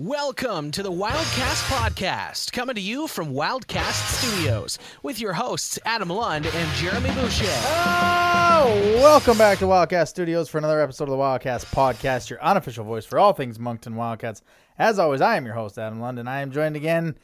Welcome to the Wildcast Podcast, coming to you from Wildcast Studios, with your hosts Adam Lund and Jeremy Boucher. Oh, welcome back to Wildcast Studios for another episode of the Wildcast Podcast, your unofficial voice for all things Moncton Wildcats. As always, I am your host, Adam Lund, and I am joined again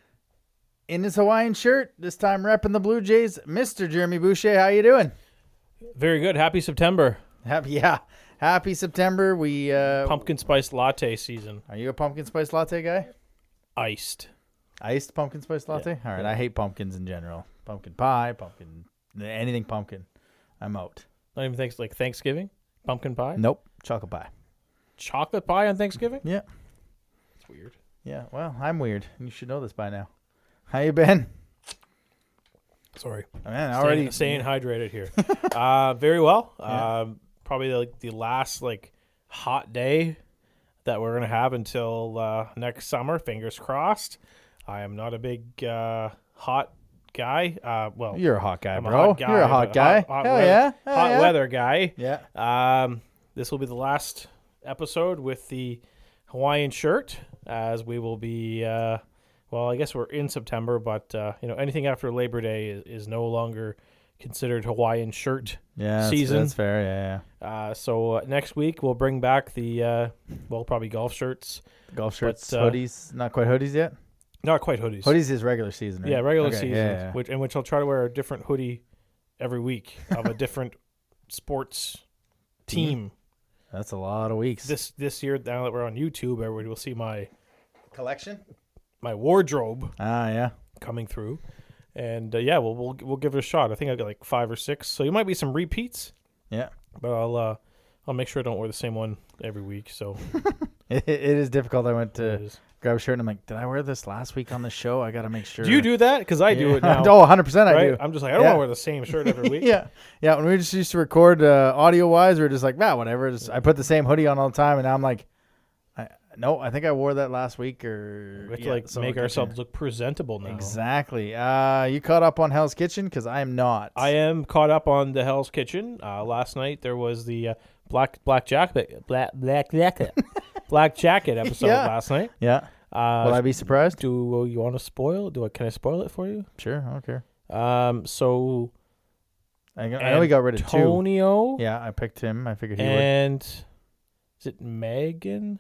in his Hawaiian shirt, this time repping the Blue Jays, Mr. Jeremy Boucher. How you doing? Very good. Happy September. Happy September. We Pumpkin spice latte season. Are you a pumpkin spice latte guy? Iced Pumpkin spice latte? Yeah. All right, I hate pumpkins in general. Pumpkin pie, anything pumpkin. I'm out. Not even like Thanksgiving? Pumpkin pie? Nope, chocolate pie. Chocolate pie on Thanksgiving? Yeah. It's weird. Yeah, well, I'm weird. You should know this by now. How you been? Sorry. Man, already staying hydrated here. Very well. Yeah. Probably like the last hot day that we're gonna have until next summer. Fingers crossed. I am not a big hot guy. Well, You're a hot guy, I'm a bro. hot guy, You're a hot but guy. hot Hell weather, yeah. hot weather guy. Yeah. This will be the last episode with the Hawaiian shirt, as we will be. Well, I guess we're in September, but anything after Labor Day is no longer considered Hawaiian shirt season. That's fair. Yeah. So next week we'll bring back the probably golf shirts. Golf shirts, But, hoodies. Not quite hoodies yet. Not quite hoodies. Hoodies is regular season, right? Yeah, regular Okay, season. yeah. Which I'll try to wear a different hoodie every week of a different sports team. That's a lot of weeks. This year, now that we're on YouTube, everybody will see my collection. wardrobe Yeah. coming through, and we'll give it a shot. I think I got like 5 or 6, so you might be some repeats. Yeah. But I'll make sure I don't wear the same one every week. So It is difficult. I went it to is. grab a shirt and I'm like, did I wear this last week on the show? I got to make sure. Do you do that? Because I do it now. Oh, 100% I right? do. I'm just like, I don't Yeah. want to wear the same shirt every week. Yeah. When we just used to record audio wise, we were just like, whatever. I put the same hoodie on all the time, and now I'm like, I think I wore that last week. Or We have to make ourselves look presentable now. Exactly. You caught up on Hell's Kitchen? Because I am not. I am caught up on the Hell's Kitchen. Last night there was the Black Jacket Black Jacket episode Yeah. last night. Yeah. Will I be surprised? Do you want to spoil? Can I spoil it for you? Sure. I don't care. So I know we got rid of two. Antonio. Yeah, I picked him. I figured he would. And is it Megan?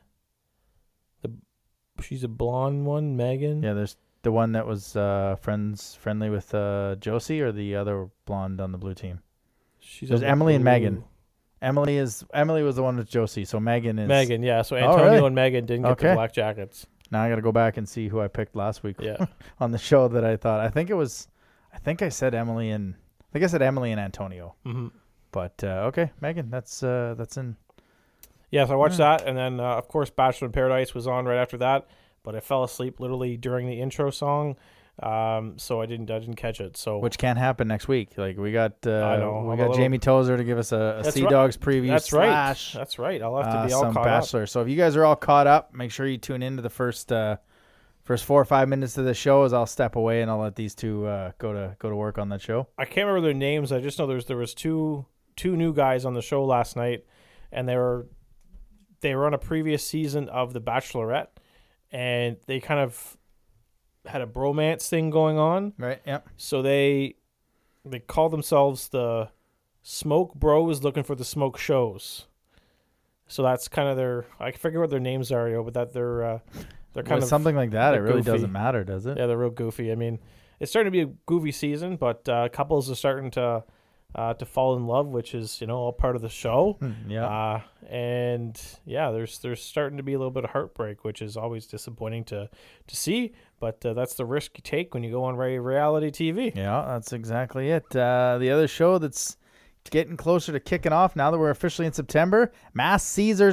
She's a blonde one, Megan. Yeah, there's the one that was friendly with Josie, or the other blonde on the blue team. There's Emily and Megan. Emily was the one with Josie, so Megan is Megan. Yeah, so Antonio really? and Megan didn't get the Okay. black jackets. Now I got to go back and see who I picked last week. Yeah. On the show that I thought. I think I said Emily and Antonio. Mm-hmm. But okay, Megan, that's in. Yeah, so I watched that, and then of course Bachelor in Paradise was on right after that, but I fell asleep literally during the intro song, so I didn't catch it. So Which can't happen next week. Like we got I know, we I'm got a Jamie Tozer to give us a That's Sea right. Dogs preview. That's slash, right. That's right. I'll have to be all some caught Bachelor. So if you guys are all caught up, make sure you tune into the first 4 or 5 minutes of the show, as I'll step away and I'll let these two go to work on that show. up. I can't remember their names. I just know there was two new guys on the show last night, and they were on a previous season of The Bachelorette, and they kind of had a bromance thing going on. Right. Yep. So they call themselves the Smoke Bros looking for the Smoke Shows. So that's kind of their. I forget what their names are, but that they're kind of something like that. It really goofy. doesn't matter, does it? Yeah, they're real goofy. I mean, it's starting to be a goofy season, but couples are starting to fall in love, which is all part of the show. Yeah. And yeah, there's starting to be a little bit of heartbreak, which is always disappointing to see. But that's the risk you take when you go on reality TV. Yeah, that's exactly it. The other show that's getting closer to kicking off now that we're officially in September, Masked Singer.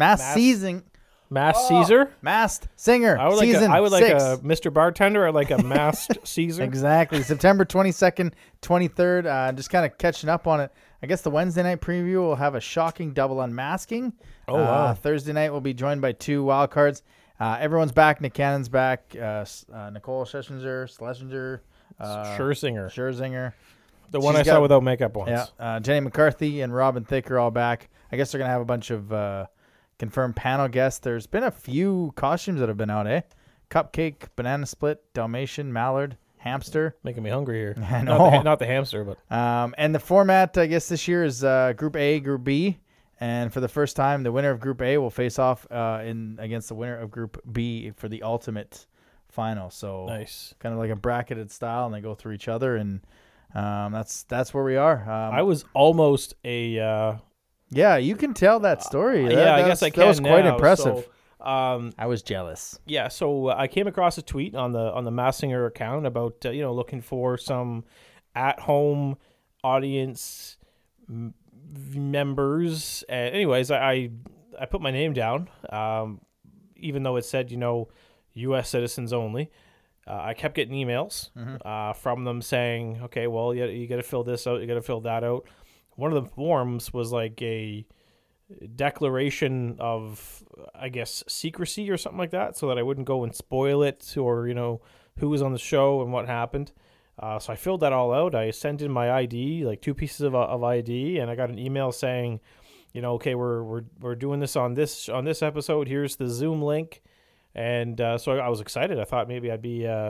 Masked Singer. I would like season a 6. Mr. Bartender. I like a masked Caesar. Exactly. September 22nd, 23rd. Just kind of catching up on it. I guess the Wednesday night preview will have a shocking double unmasking. Oh, wow. Thursday night we'll be joined by 2 wild cards. Everyone's back. Nick Cannon's back. Nicole Schlesinger. Scherzinger. The one She's I saw got- without makeup once. Yeah. Jenny McCarthy and Robin Thicke are all back. I guess they're going to have a bunch of confirmed panel guests. There's been a few costumes that have been out, Cupcake, Banana Split, Dalmatian, Mallard, Hamster. Making me hungry here. I know. Not the hamster, but. And the format, I guess, this year is Group A, Group B. And for the first time, the winner of Group A will face off against the winner of Group B for the ultimate final. So Nice. Kind of like a bracketed style, and they go through each other, and that's where we are. I was almost a. Yeah, you can tell that story. I guess I can. That was quite now, impressive. So, I was jealous. yeah, so I came across a tweet on the Massinger account about looking for some at-home audience members. And anyways, I put my name down, even though it said U.S. citizens only. I kept getting emails from them saying, okay, well, you got to fill this out, you got to fill that out. One of the forms was like a declaration of, I guess, secrecy or something like that, so that I wouldn't go and spoil it, or who was on the show and what happened. So I filled that all out. I sent in my ID, like 2 pieces of ID, and I got an email saying, okay, we're doing this on this episode. Here's the Zoom link. And so I was excited. I thought maybe I'd be a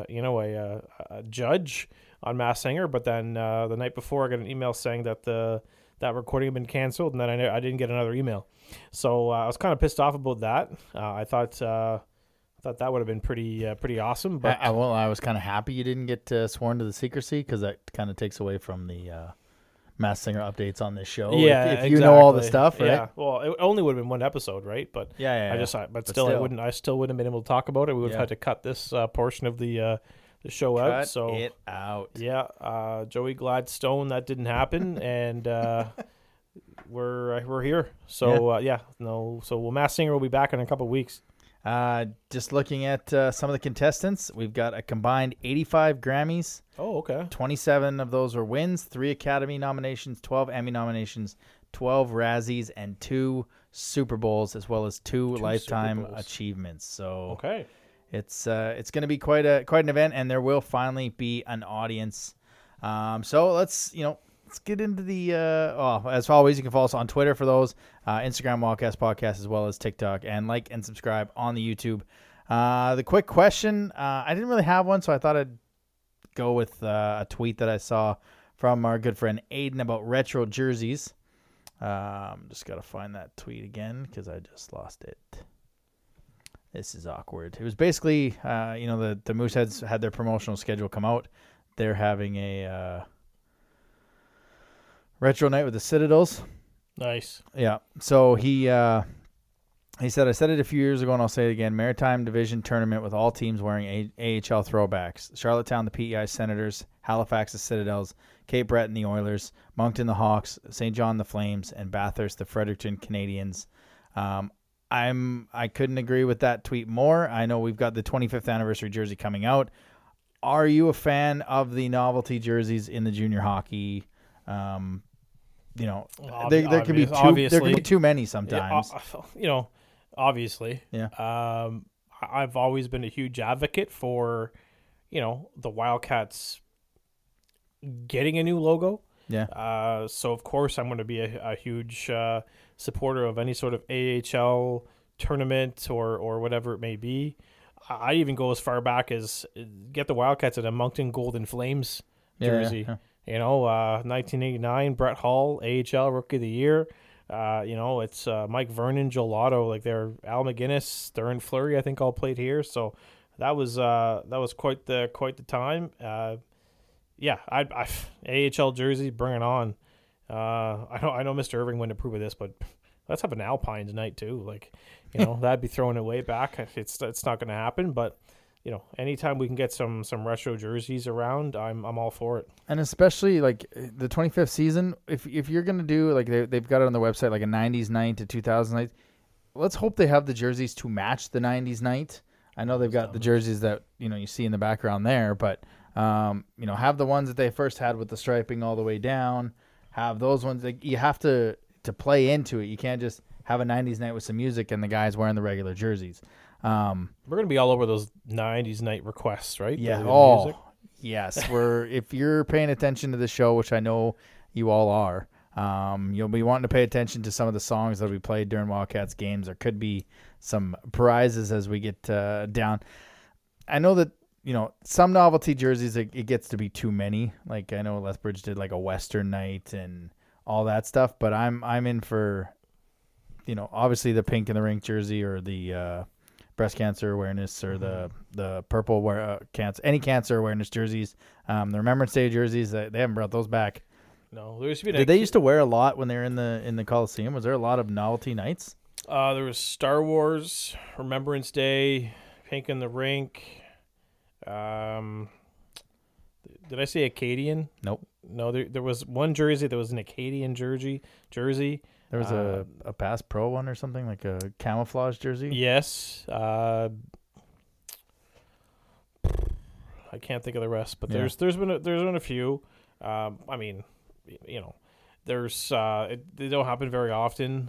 judge on Masked Singer, but then the night before I got an email saying that that recording had been canceled, and then I didn't get another email. So I was kind of pissed off about that. I thought that would have been pretty awesome. But I was kind of happy you didn't get sworn to the secrecy, because that kind of takes away from the Masked Singer updates on this show. Yeah, if you know all the stuff, right? Yeah. Well, it only would have been one episode, right? But yeah. But still, I still wouldn't have been able to talk about it. We would have had to cut this portion of the show out. Cut So it out. Yeah, Joey Gladstone, that didn't happen, and we're here. So so Masked Singer will be back in a couple of weeks. Just looking at some of the contestants, we've got a combined 85 Grammys. Oh, okay. 27 of those were wins, 3 Academy nominations, 12 Emmy nominations, 12 Razzies, and 2 Super Bowls, as well as 2 Lifetime Achievements. So okay, it's going to be quite an event, and there will finally be an audience. So let's get into the as always, you can follow us on Twitter for those, Instagram Wildcast Podcast, as well as TikTok, and like and subscribe on the YouTube. The quick question, I didn't really have one, so I thought I'd go with a tweet that I saw from our good friend Aiden about retro jerseys. Just got to find that tweet again because I just lost it. This is awkward. It was basically, the Mooseheads had their promotional schedule come out. They're having a retro night with the Citadels. nice. Yeah. So he said, I said it a few years ago, and I'll say it again. Maritime Division tournament with all teams wearing AHL throwbacks. Charlottetown, the PEI Senators. Halifax, the Citadels. Cape Breton, the Oilers. Moncton, the Hawks. St. John, the Flames. And Bathurst, the Fredericton Canadians. I couldn't agree with that tweet more. I know we've got the 25th anniversary jersey coming out. Are you a fan of the novelty jerseys in the junior hockey? There can be too many sometimes. Obviously. Yeah. I've always been a huge advocate for, the Wildcats getting a new logo. Yeah. So of course I'm going to be a huge supporter of any sort of AHL tournament or whatever it may be. I even go as far back as get the Wildcats at a Moncton Golden Flames jersey. Yeah. 1989, Brett Hull, AHL Rookie of the Year. It's Mike Vernon, Joe Lotto, like they're Al McGinnis, Thurin Fleury, I think all played here. So that was quite the time. AHL jersey, bring it on. I know Mr. Irving wouldn't approve of this, but let's have an Alpine tonight too. Like, that'd be throwing it way back. It's not going to happen, but. Anytime we can get some retro jerseys around, I'm all for it. And especially like the 25th season, if you're gonna do like they've got it on their website like a 90s night to 2000s night, let's hope they have the jerseys to match the 90s night. I know they've got the jerseys that you see in the background there, but have the ones that they first had with the striping all the way down. Have those ones that you have to play into it. You can't just have a 90s night with some music and the guys wearing the regular jerseys. We're going to be all over those 90s night requests, right? Yeah. Yes. If you're paying attention to the show, which I know you all are, You'll be wanting to pay attention to some of the songs that we played during Wildcats games. There could be some prizes as we get down. I know that, some novelty jerseys, it gets to be too many. Like, I know Lethbridge did like a Western night and all that stuff, but I'm in for, obviously the pink in the rink jersey, or the breast cancer awareness, or the purple cancer, any cancer awareness jerseys. The Remembrance Day jerseys, they haven't brought those back. No, there used to be. Did they used to wear a lot when they were in the Coliseum? Was there a lot of novelty nights? There was Star Wars, Remembrance Day, pink in the rink. Did I say Acadian? Nope. No, there was one jersey that was an Acadian jersey. There was a Pass Pro one or something, like a camouflage jersey. Yes. I can't think of the rest, but there's been a few. I mean, there's they don't happen very often.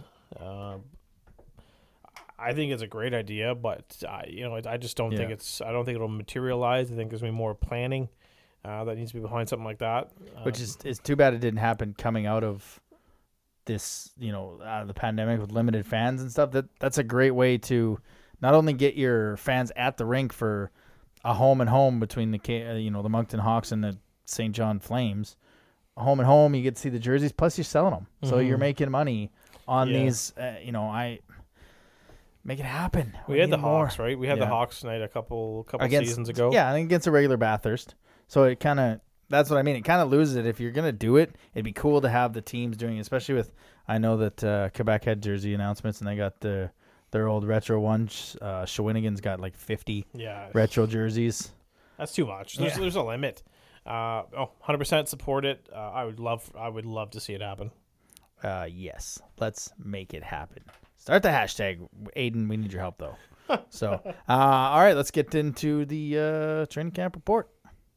I think it's a great idea, but I just don't think I don't think it'll materialize. I think there's gonna be more planning that needs to be behind something like that. Which is too bad it didn't happen coming out of this, out of the pandemic with limited fans and stuff. That's a great way to not only get your fans at the rink for a home and home between the Moncton Hawks and the St. John Flames. Home and home, you get to see the jerseys, plus you're selling them. So you're making money on these, make it happen. We had the Hawks, right? We had the Hawks night a couple seasons ago. Yeah, I think against a regular Bathurst. So it kind of, that's what I mean. It kind of loses it. If you're going to do it, it'd be cool to have the teams doing it, especially with, I know that Quebec had jersey announcements, and they got their old retro ones. Shawinigan's got like 50 retro jerseys. That's too much. There's a limit. 100% support it. I would love to see it happen. Yes, let's make it happen. Start the hashtag, Aiden. We need your help though. So, all right, let's get into the training camp report.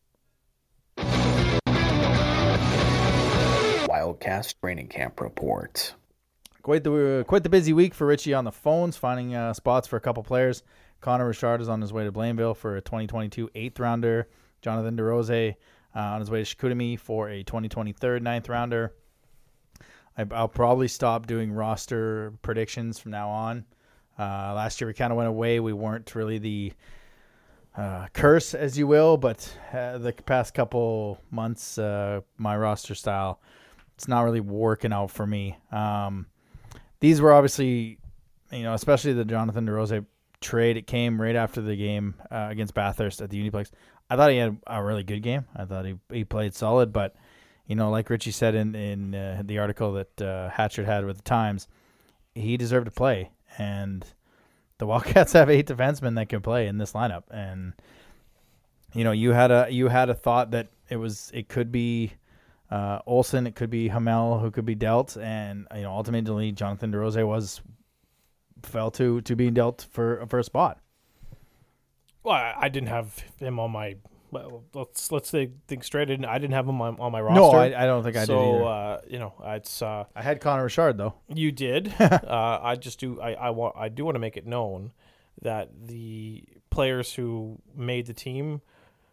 Wildcats training camp report. Quite the busy week for Richie on the phones, finding spots for a couple players. Connor Richard is on his way to Blainville for a 2022 8th rounder. Jonathan DeRose on his way to Chicoutimi for a 2023 9th rounder. I'll probably stop doing roster predictions from now on. Last year we kind of went away. We weren't really the curse, as you will, but the past couple months, my roster style, it's not really working out for me. These were obviously, especially the Jonathan DeRose trade. It came right after the game against Bathurst at the Uniplex. I thought he had a really good game. I thought he played solid, but like Richie said in the article that Hatchard had with the Times, he deserved to play. And the Wildcats have 8 defensemen that can play in this lineup. And you had a thought that it could be Olsen, it could be Hamel, who could be dealt, and ultimately Jonathan DeRose fell to being dealt for a spot. Well, I didn't have him on my. Well, let's think straight. I didn't have him on my roster. No, I don't think I did either. So it's. I had Connor Richard though. You did. I just do. I do want to make it known that the players who made the team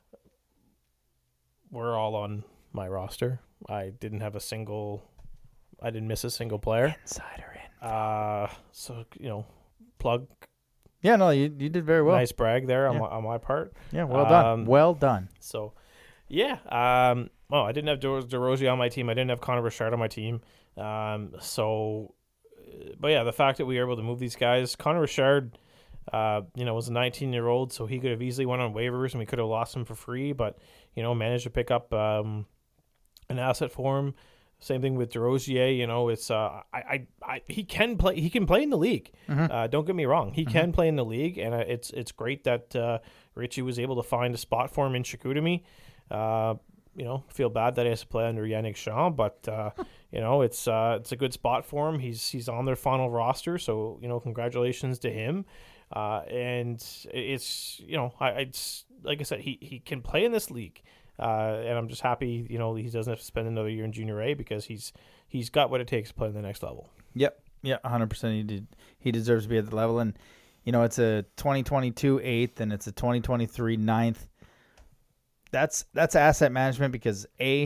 were all on my roster. I didn't miss a single player. Insider info. So plug. Yeah, no, you did very well. Nice brag there on my part. Yeah, well done. Well done. So, yeah. I didn't have DeRose on my team. I didn't have Connor Richard on my team. But yeah, the fact that we were able to move these guys, Connor Richard, was a 19-year-old, so he could have easily went on waivers and we could have lost him for free, but managed to pick up an asset for him. Same thing with DeRosier. It's he can play. He can play in the league. Mm-hmm. Don't get me wrong. He can play in the league, and it's great that Richie was able to find a spot for him in Chicoutimi. Feel bad that he has to play under Yannick Jean, but it's a good spot for him. He's on their final roster, so congratulations to him. And it's it's like I said, he can play in this league. And I'm just happy, he doesn't have to spend another year in Junior A because he's got what it takes to play in the next level. Yep. Yeah, 100%. He deserves to be at the level. And, it's a 2022 8th and it's a 2023 9th. That's asset management because, A,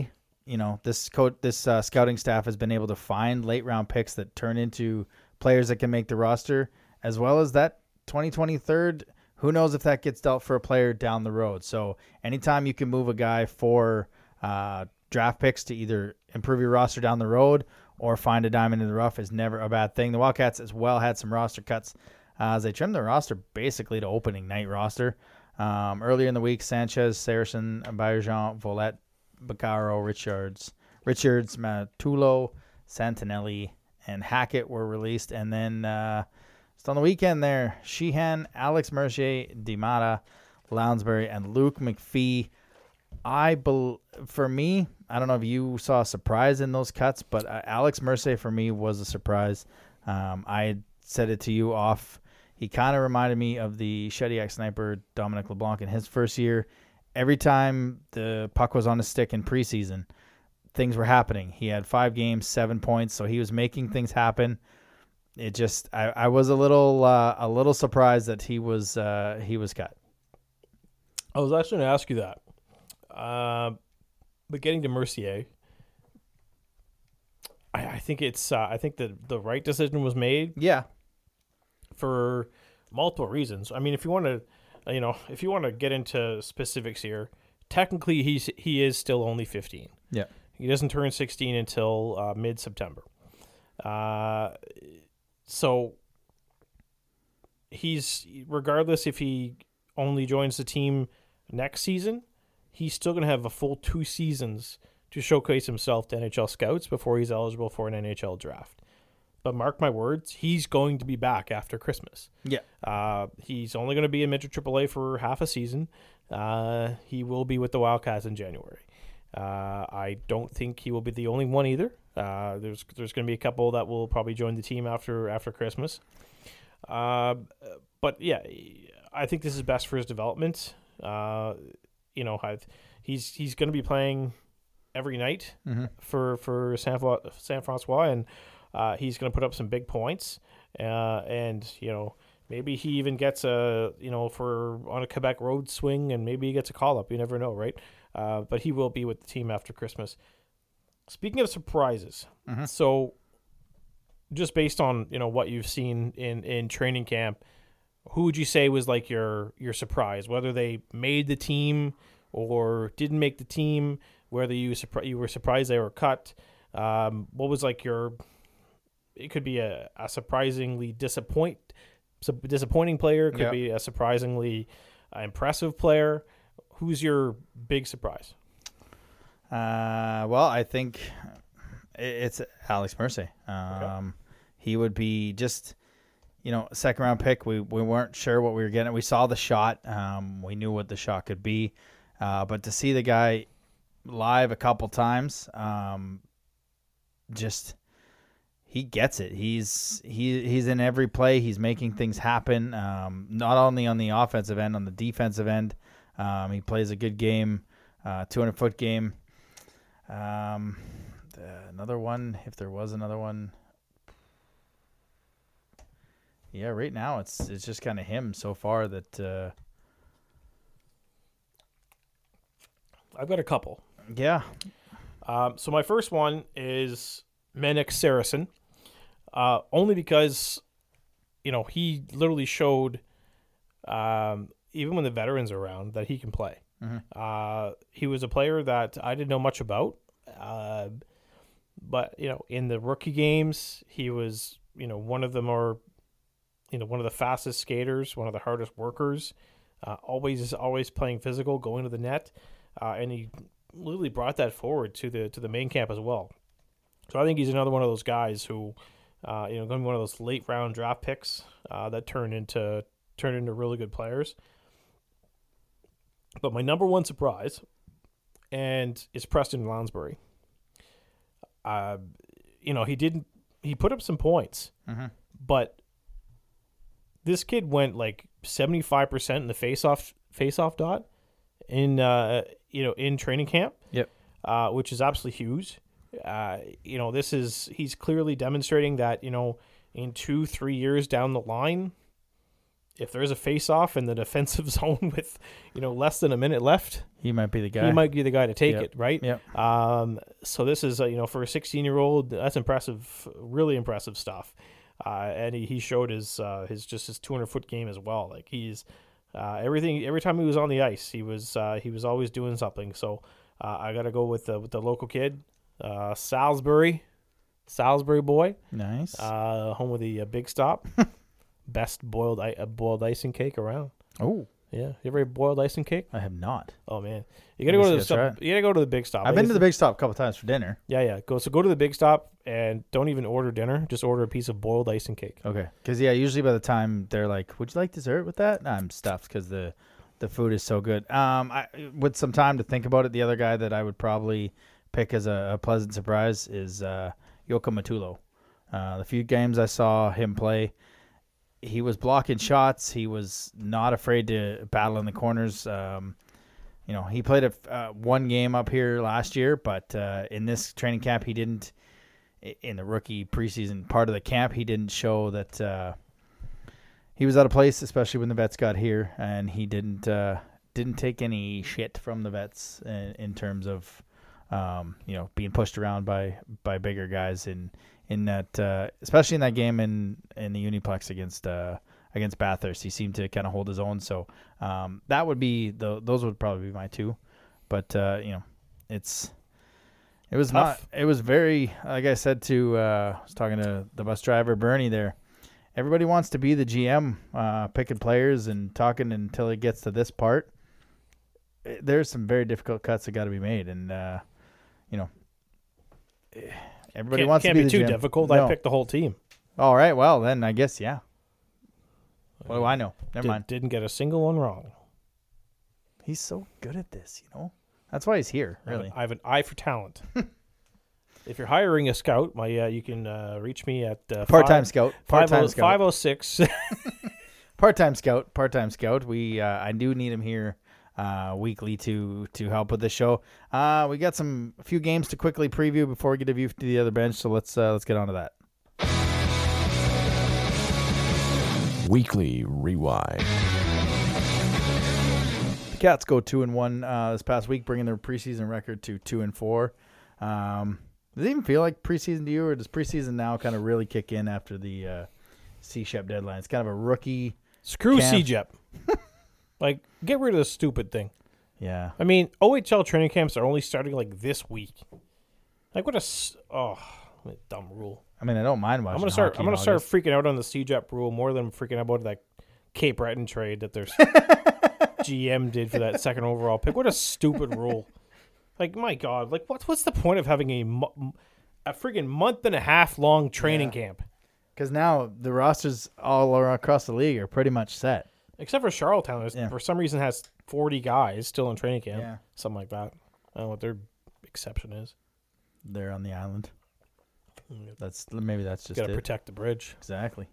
this scouting staff has been able to find late round picks that turn into players that can make the roster, as well as that 2023rd. Who knows if that gets dealt for a player down the road? So anytime you can move a guy for draft picks to either improve your roster down the road or find a diamond in the rough is never a bad thing. The Wildcats as well had some roster cuts as they trimmed their roster basically to opening night roster. Earlier in the week, Sanchez, Saracen, Bajerjean, Volette, Baccaro, Richards, Matulo, Santinelli, and Hackett were released. And then just on the weekend there, Sheehan, Alex Mercier, Dimata, Lounsbury, and Luke McPhee. For me, I don't know if you saw a surprise in those cuts, but Alex Mercier for me was a surprise. I said it to you off. He kind of reminded me of the Shediac sniper Dominic LeBlanc in his first year. Every time the puck was on his stick in preseason, things were happening. He had 5 games, 7 points, so he was making things happen. It just, I was a little surprised that he was cut. I was actually going to ask you that. But getting to Mercier, I think I think that the right decision was made. Yeah. For multiple reasons. I mean, if you want to get into specifics here, technically he is still only 15. Yeah. He doesn't turn 16 until mid-September. So he's, regardless if he only joins the team next season, he's still going to have a full 2 seasons to showcase himself to NHL scouts before he's eligible for an NHL draft. But mark my words, he's going to be back after Christmas. Yeah. He's only going to be in Midget AAA for half a season. He will be with the Wildcats in January. I don't think he will be the only one either. There's going to be a couple that will probably join the team after Christmas. But yeah, I think this is best for his development. He's going to be playing every night for San Francois, and he's going to put up some big points, and maybe he even gets on a Quebec road swing, and maybe he gets a call up. You never know, right? But he will be with the team after Christmas. Speaking of surprises, so just based on what you've seen in training camp, who would you say was like your surprise? Whether they made the team or didn't make the team, whether you were surprised they were cut. What was like your? It could be a surprisingly disappointing player. It could be a surprisingly impressive player. Who's your big surprise? Well, I think it's Alex Mercier. Okay. He would be just, a second round pick. We weren't sure what we were getting. We saw the shot. We knew what the shot could be. But to see the guy live a couple times, he gets it. He's in every play. He's making things happen. Not only on the offensive end, on the defensive end. He plays a good game, 200-foot game. Another one, if there was another one. Yeah, right now it's just kind of him so far that. I've got a couple. Yeah. So my first one is Menik Saracen, only because, he literally showed, even when the veterans are around, that he can play. He was a player that I didn't know much about, but in the rookie games, he was one of the more, one of the fastest skaters, one of the hardest workers, always playing physical, going to the net, and he literally brought that forward to the main camp as well. So I think he's another one of those guys who, going to be one of those late round draft picks that turn into really good players. But my number one surprise, and is Preston Lounsbury. He put up some points, but this kid went like 75% in the face-off dot in training camp. Yep. Which is absolutely huge. He's clearly demonstrating that, in 2-3 years down the line, if there is a face-off in the defensive zone with, less than a minute left, He might be the guy. he might be the guy to take it, right? Yep. So this is, for a 16-year-old, that's impressive, really impressive stuff. And he showed his 200-foot game as well. Like he's every time he was on the ice, he was always doing something. So I got to go with the local kid, Salisbury boy. Nice. Home with the Big Stop. Best boiled icing cake around. Oh, Yeah, you ever had boiled icing cake? I have not. Oh man, you gotta go to the stop. You gotta go to the Big Stop. I've been to the Big Stop a couple times for dinner. Yeah. Go to the Big Stop and don't even order dinner. Just order a piece of boiled icing cake. Okay, because usually by the time they're like, "Would you like dessert with that?" I'm stuffed because the food is so good. With some time to think about it, the other guy that I would probably pick as a pleasant surprise is Joko Matulo. The few games I saw him play, he was blocking shots. He was not afraid to battle in the corners. He played one game up here last year, but in this training camp, he didn't. In the rookie preseason part of the camp, he didn't show that he was out of place, especially when the vets got here, and he didn't take any shit from the vets in terms of being pushed around by bigger guys in that, especially in that game in the Uniplex against Bathurst. He seemed to kind of hold his own. So that would be those would probably be my two. But it was Tough. not. It was very, like I said to I was talking to the bus driver Bernie there. Everybody wants to be the GM, picking players and talking until it gets to this part. There's some very difficult cuts that got to be made, and everybody wants to be the GM. Can't be too difficult. No. I picked the whole team. All right, well then I guess yeah. What do I know? Never mind. Didn't get a single one wrong. He's so good at this, That's why he's here, really. I have an eye for talent. If you're hiring a scout, you can reach me at Part-time scout. 506. Part-time scout. I do need him here weekly to help with the show. We got a few games to quickly preview before we get a view to the other bench, so let's get on to that. Weekly Rewind. The Cats go 2-1 this past week, bringing their preseason record to 2-4. Does it even feel like preseason to you, or does preseason now kind of really kick in after the C-Shep deadline? It's kind of a rookie. Screw camp. C-Jep. Get rid of this stupid thing. Yeah. I mean, OHL training camps are only starting this week. What a dumb rule. I mean, I don't mind watching. I'm gonna start freaking out on the C-Jep rule more than I'm freaking out about that Cape Breton trade that their GM did for that second overall pick. What a stupid rule! My God! What's the point of having a freaking month and a half long training camp? Because now the rosters all across the league are pretty much set. Except for Charlottetown, for some reason has 40 guys still in training camp. Yeah. Something like that. I don't know what their exception is. They're on the island. Maybe that's just Got to it. protect the bridge. Exactly.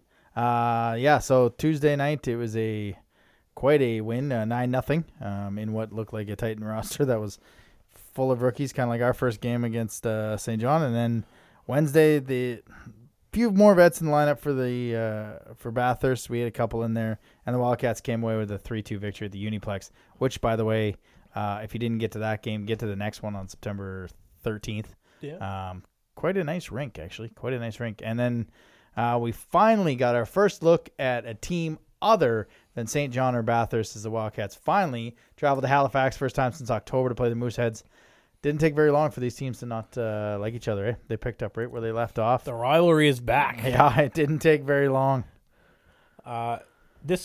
So Tuesday night it was quite a win, 9-0, in what looked like a Titan roster that was full of rookies, kind of like our first game against St. John. And then Wednesday, the few more vets in the lineup for Bathurst. We had a couple in there, and the Wildcats came away with a 3-2 victory at the Uniplex, which, by the way, if you didn't get to that game, get to the next one on September 13th. Yeah. Quite a nice rink, actually. Quite a nice rink. And then we finally got our first look at a team other than St. John or Bathurst, as the Wildcats finally traveled to Halifax, first time since October, to play the Mooseheads. Didn't take very long for these teams to not like each other. They picked up right where they left off. The rivalry is back. Yeah, it didn't take very long. This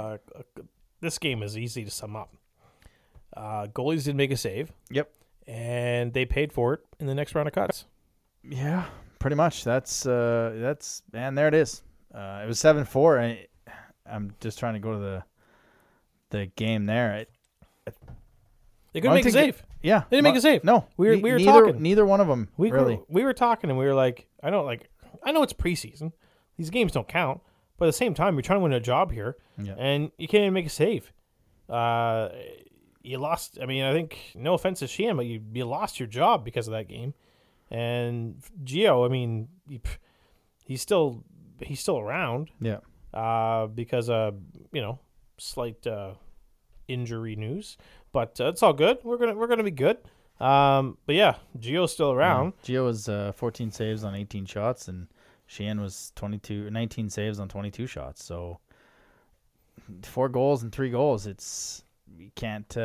game is easy to sum up. Goalies did make a save. Yep. And they paid for it in the next round of cuts. Yeah, pretty much. That's and there it is. It was 7-4. I'm just trying to go to the game there. They couldn't make a save. Yeah, they didn't make a save. No, we were talking. Neither one of them. We really. We were talking, and we were like, I know it's preseason. These games don't count, but at the same time, you're trying to win a job here, and you can't even make a save. You lost. I mean, I think, no offense to Sheehan, but you lost your job because of that game. And Gio, I mean, he's still around. Yeah. because slight injury news, but it's all good. We're gonna be good. But yeah, Gio's still around. Gio was 14 saves on 18 shots, and Sheehan was 19 saves on 22 shots. So 4 goals and 3 goals. You can't.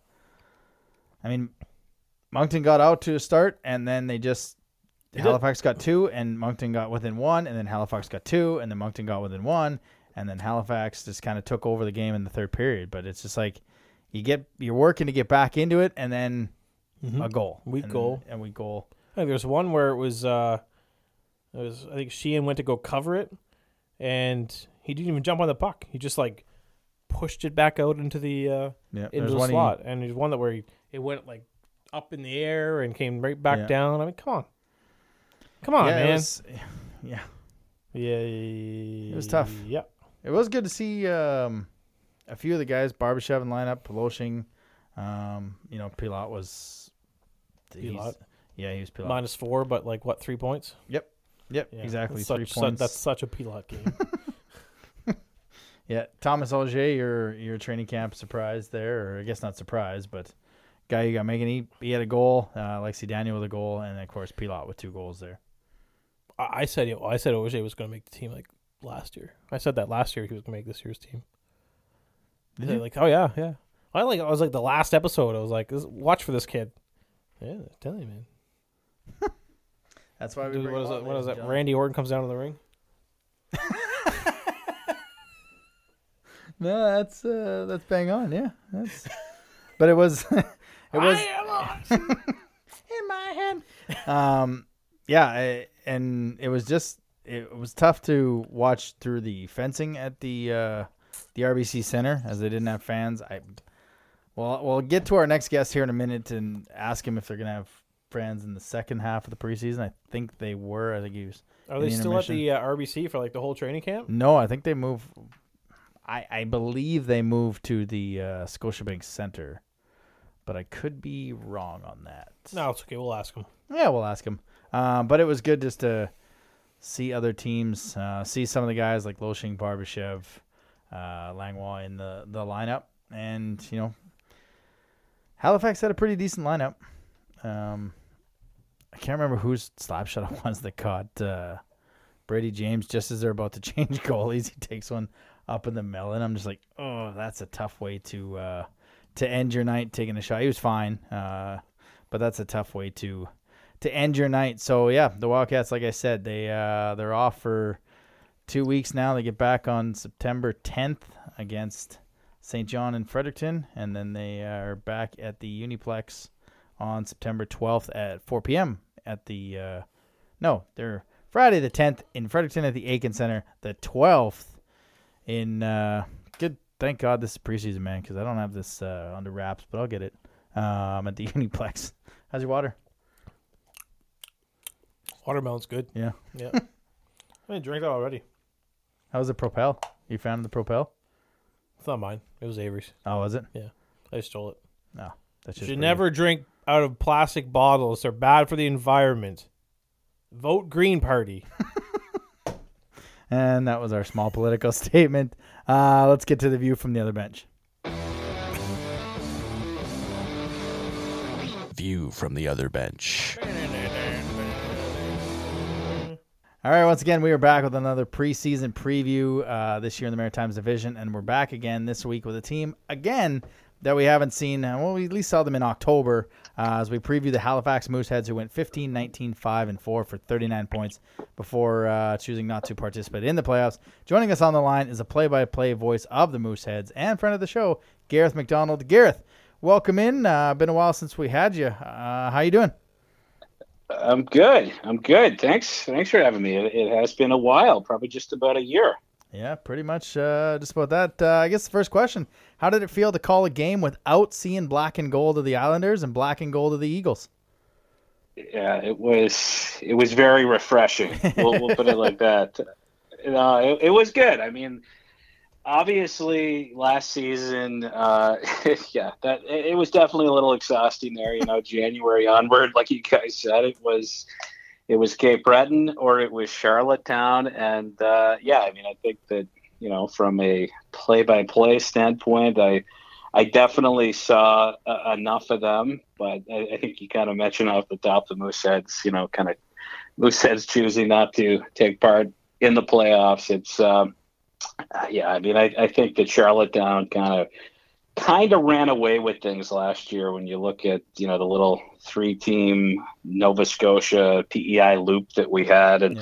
Moncton got out to a start, and then Halifax got 2, and Moncton got within 1, and then Halifax got 2, and then Moncton got within 1, and then Halifax just kind of took over the game in the third period. But it's just like you're working to get back into it, and then a goal, weak goal. I think there's one where it was I think Sheehan went to go cover it, and he didn't even jump on the puck. He just like pushed it back out into the into the slot, and there's one where it went like up in the air and came right back down. I mean, come on, man. It was tough. Yeah, it was good to see a few of the guys, Barbashev in lineup, Loshing. Pilat was. Pilat. He was Pilat. -4, but like what, 3 points? Yep, exactly. 3 points. That's such a Pilat game. Yeah, Thomas Auger, your training camp surprise there, or I guess not surprise, but guy you got making. He had a goal, Lexi Daniel with a goal, and of course Pilat with 2 goals there. I said Auger was going to make the team like last year. I said that last year he was going to make this year's team. Did you? Like, oh yeah. I was like the last episode. I was like, watch for this kid. Yeah, I'm telling you, man. That's why we. What is that? Randy Orton comes down to the ring. No, that's bang on. Yeah, but it was in my head. And it was tough to watch through the fencing at the RBC Center as they didn't have fans. We'll get to our next guest here in a minute and ask him if they're gonna have fans in the second half of the preseason. I think they were. I think he was. Are they still at the RBC for like the whole training camp? No, I think they moved. I believe they moved to the Scotiabank Center, but I could be wrong on that. No, it's okay. We'll ask him. Yeah, we'll ask him. But it was good just to see other teams, see some of the guys like Loshing, Barbashev, Langlois in the lineup. And, Halifax had a pretty decent lineup. I can't remember whose slap shot it was that caught Brady James just as they're about to change goalies. He takes one up in the melon. I'm just like, oh, that's a tough way to end your night taking a shot. He was fine, but that's a tough way to end your night. So yeah, the Wildcats, like I said, they're off for 2 weeks now. They get back on September 10th against St. John and Fredericton, and then they are back at the Uniplex on September 12th at 4 p.m. at the they're Friday the 10th in Fredericton at the Aiken Center, the 12th in good. Thank God this is preseason, man, because I don't have this under wraps, but I'll get it at the Uniplex. How's your water? Watermelon's good. Yeah. I drank that already. How was the Propel? You found the Propel? It's not mine. It was Avery's. Oh, was it? Yeah. I stole it. No. That's You just should never drink out of plastic bottles. They're bad for the environment. Vote Green Party. And that was our small political statement. Let's get to the view from the other bench. View from the other bench. All right, once again, we are back with another preseason preview this year in the Maritimes Division, and we're back again this week with a team, again, that we haven't seen. Well, we at least saw them in October as we preview the Halifax Mooseheads, who went 15, 19, 5, and 4 for 39 points before choosing not to participate in the playoffs. Joining us on the line is a play-by-play voice of the Mooseheads and friend of the show, Gareth McDonald. Gareth, welcome in. Been a while since we had you. How you doing? I'm good. Thanks for having me. It has been a while, probably just about a year. Yeah, pretty much just about that. I guess the first question, how did it feel to call a game without seeing black and gold of the Islanders and black and gold of the Eagles? Yeah, it was very refreshing. We'll put it like that. It was good. I mean, obviously last season, it was definitely a little exhausting there, January onward, like you guys said, it was Cape Breton or it was Charlottetown. And I think that from a play-by-play standpoint, I definitely saw enough of them, but I think you kind of mentioned off the top the Mooseheads, kind of Mooseheads choosing not to take part in the playoffs. It's, I think that Charlottetown kind of ran away with things last year when you look at, the little 3-team Nova Scotia PEI loop that we had. And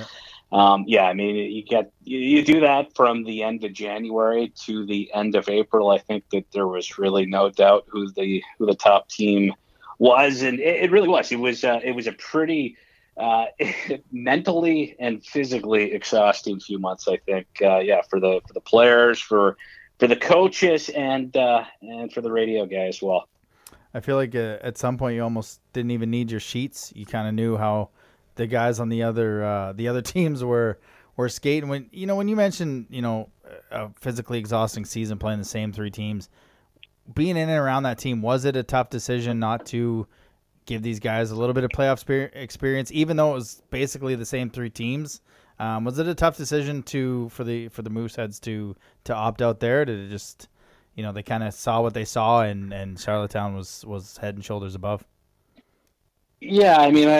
you do that from the end of January to the end of April. I think that there was really no doubt who the top team was, and it really was. It was a pretty mentally and physically exhausting few months. I think, for the players, for the coaches, and for the radio guy as well. I feel like at some point you almost didn't even need your sheets. You kind of knew how the guys on the other teams were skating. When you mentioned a physically exhausting season playing the same 3 teams, being in and around that team, was it a tough decision not to give these guys a little bit of playoff experience, even though it was basically the same 3 teams? Was it a tough decision for the Mooseheads to opt out there? Did it just they kind of saw what they saw and Charlottetown was head and shoulders above? Yeah, I mean,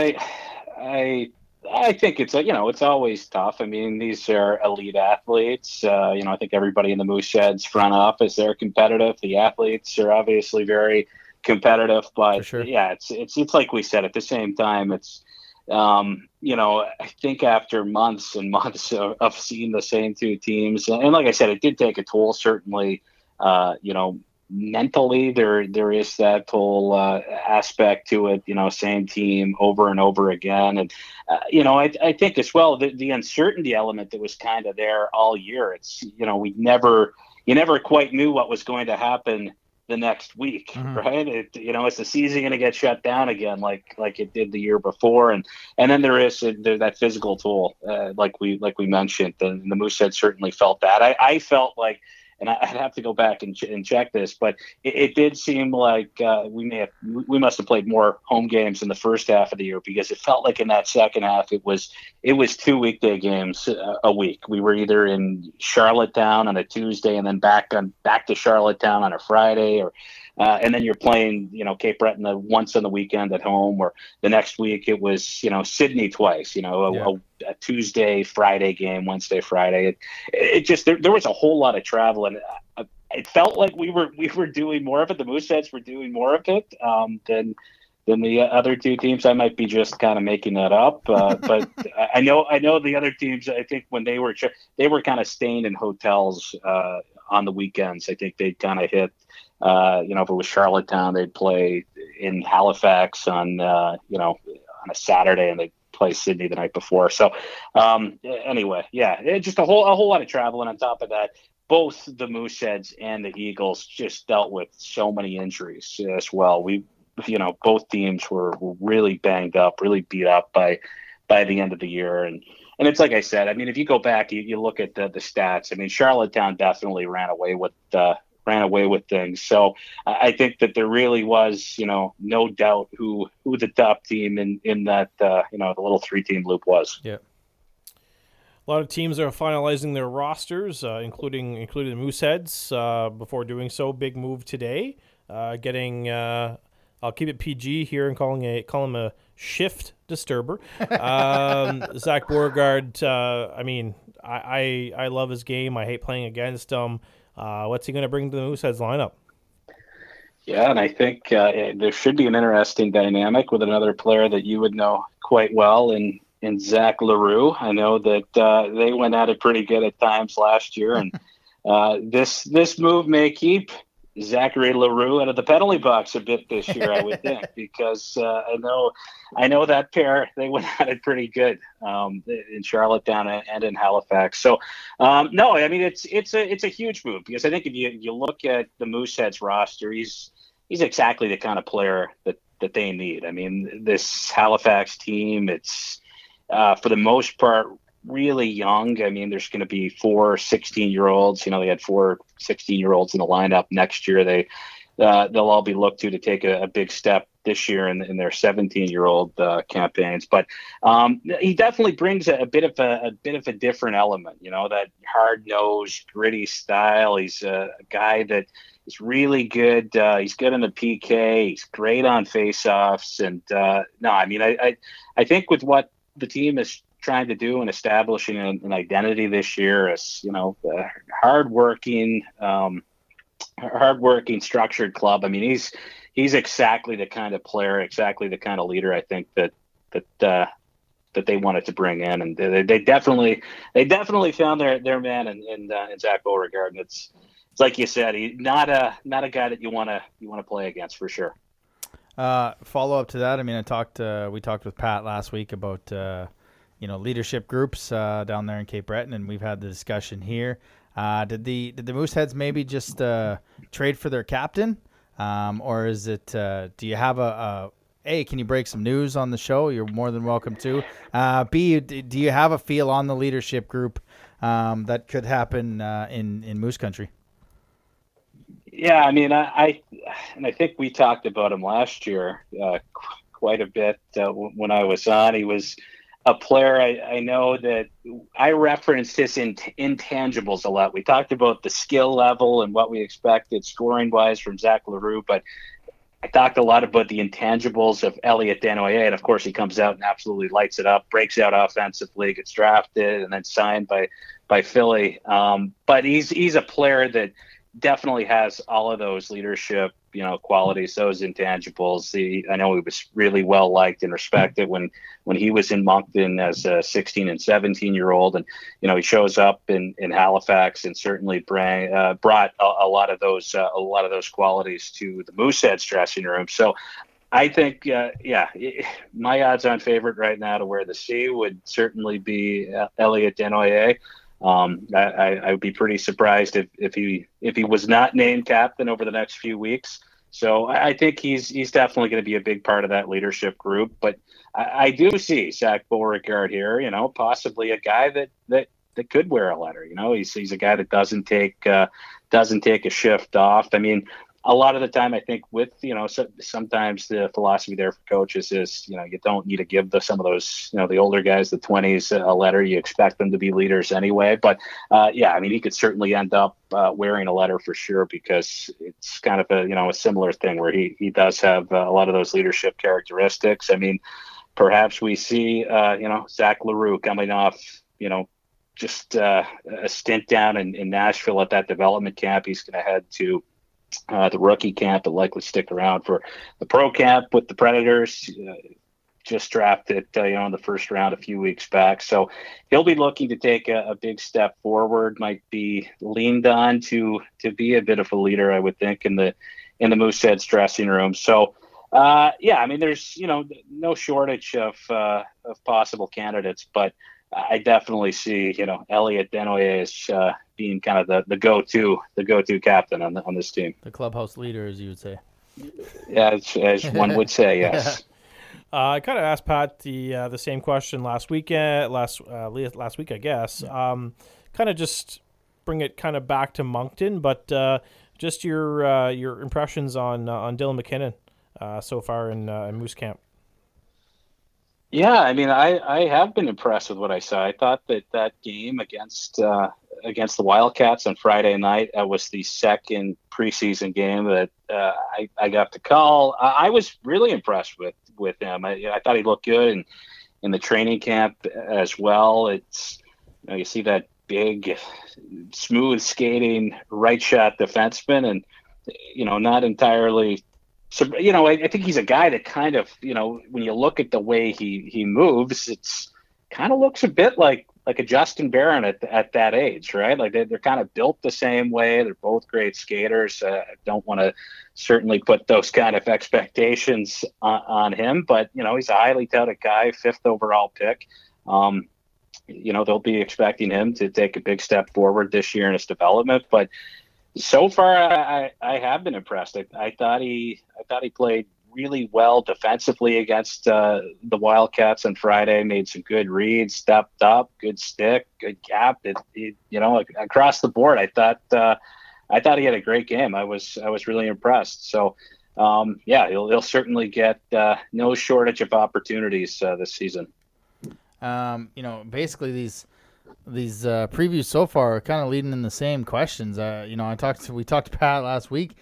I think it's it's always tough. I mean, these are elite athletes. I think everybody in the Mooseheads front office, they're competitive. The athletes are obviously very competitive, but for sure. Yeah, it's like we said. At the same time, it's I think after months and months of seeing the same 2 teams, and like I said, it did take a toll. Certainly, mentally, there is that whole aspect to it. Same team over and over again, and I think as well the uncertainty element that was kind of there all year. It's you never quite knew what was going to happen the next week, right? Is the season going to get shut down again like it did the year before? And then there's that physical toll, like we mentioned. The Moosehead certainly felt that. I felt like, and I'd have to go back and check this, but it did seem like we must have played more home games in the first half of the year, because it felt like in that second half it was 2 weekday games a week. We were either in Charlottetown on a Tuesday and then back to Charlottetown on a Friday, or and then you're playing Cape Breton once on the weekend at home, or the next week it was Sydney twice. A Tuesday, Friday game, Wednesday, Friday. It just there was a whole lot of travel, and it felt like we were doing more of it. The Mooseheads were doing more of it than the other 2 teams. I might be just kind of making that up, but I know the other teams. I think when they were kind of staying in hotels on the weekends. I think they'd kind of hit. If it was Charlottetown, they'd play in Halifax on a Saturday, and they'd play Sydney the night before. So anyway, yeah, just a whole lot of travel. And on top of that, both the Mooseheads and the Eagles just dealt with so many injuries as well. Both teams were really banged up, really beat up by the end of the year. And it's like I said, I mean, if you go back, you look at the stats. I mean, Charlottetown definitely ran away with things. So I think that there really was, no doubt who the top team in that, the little 3-team loop was. Yeah. A lot of teams are finalizing their rosters, including the Mooseheads. Before doing so, big move today, getting. I'll keep it PG here and call him a shift disturber. Zach Beauregard. I mean, I love his game. I hate playing against him. What's he going to bring to the Mooseheads lineup? Yeah, and I think there should be an interesting dynamic with another player that you would know quite well in Zach Leroux. I know that they went at it pretty good at times last year, and this move may keep Zachary Leroux out of the penalty box a bit this year, I would think, because I know that pair, they went at it pretty good in Charlottetown and in Halifax. So no, I mean it's a huge move, because I think if you look at the Mooseheads roster, he's exactly the kind of player that they need. I mean, this Halifax team, it's for the most part really young. I mean, there's going to be 4 16-year-olds. They had 4 16-year-olds in the lineup. Next year, they'll all be looked to take a big step this year in their 17-year-old campaigns. But he definitely brings a bit of a different element. That hard-nosed, gritty style. He's a guy that is really good. He's good in the PK. He's great on face-offs. And I think with what the team is trying to do and establishing an identity this year as hardworking, structured club. I mean, he's exactly the kind of player, exactly the kind of leader I think that they wanted to bring in, and they definitely found their man in Zach Beauregard. And it's like you said, he's not a guy that you want to play against for sure. Follow up to that. I mean, we talked with Pat last week about leadership groups down there in Cape Breton, and we've had the discussion here. Did the Mooseheads maybe just trade for their captain, or is it? Do you have A, can you break some news on the show? You're more than welcome to. B, do you have a feel on the leadership group that could happen in Moose Country? Yeah, I mean, I think we talked about him last year quite a bit when I was on. He was a player I know that I referenced his intangibles a lot. We talked about the skill level and what we expected scoring-wise from Zach Leroux, but I talked a lot about the intangibles of Elliot Desnoyers, and of course he comes out and absolutely lights it up, breaks out offensively, gets drafted, and then signed by Philly. But he's a player that definitely has all of those leadership, qualities, those intangibles. I know he was really well liked and respected when he was in Moncton as a 16 and 17-year-old, and he shows up in Halifax and certainly brought a lot of those qualities to the Mooseheads dressing room. So I think, my odds-on favorite right now to wear the C would certainly be Elliot Desnoyers. I would be pretty surprised if he was not named captain over the next few weeks. So I think he's definitely going to be a big part of that leadership group. But I do see Zach Beauregard here, possibly a guy that could wear a letter. He's a guy that doesn't take a shift off. I mean, a lot of the time, I think with, sometimes the philosophy there for coaches is, you don't need to give some of those, the older guys, the 20s, a letter. You expect them to be leaders anyway. But I mean, he could certainly end up wearing a letter for sure, because it's kind of a similar thing where he does have a lot of those leadership characteristics. I mean, perhaps we see, Zach Leroux coming off, just a stint down in Nashville at that development camp. He's going to head to the rookie camp, and likely stick around for the pro camp with the Predators. Just drafted, in the first round a few weeks back. So he'll be looking to take a big step forward. Might be leaned on to be a bit of a leader, I would think, in the Mooseheads dressing room. So I mean, there's no shortage of possible candidates, but I definitely see Elliot Desnoyers being kind of the go-to captain on this team. The clubhouse leader, as you would say. Yeah, as one would say, yes. I kind of asked Pat the same question last week, I guess. Kind of just bring it kind of back to Moncton, but just your impressions on Dylan McKinnon so far in Moose Camp. Yeah, I mean, I have been impressed with what I saw. I thought that game against the Wildcats on Friday night, that was the second preseason game that I got to call. I was really impressed with him. I thought he looked good in the training camp as well. It's you see that big, smooth skating right shot defenseman, and not entirely. So, I think he's a guy that kind of, when you look at the way he moves, it's kind of looks a bit like a Justin Barron at that age, right? Like they're kind of built the same way. They're both great skaters. I don't want to certainly put those kind of expectations on him, but, he's a highly touted guy, 5th overall pick. They'll be expecting him to take a big step forward this year in his development, but so far, I have been impressed. I thought he played really well defensively against the Wildcats on Friday. Made some good reads, stepped up, good stick, good gap. Across the board, I thought he had a great game. I was really impressed. So he'll certainly get no shortage of opportunities this season. Basically these previews so far are kind of leading in the same questions. We talked to Pat last week.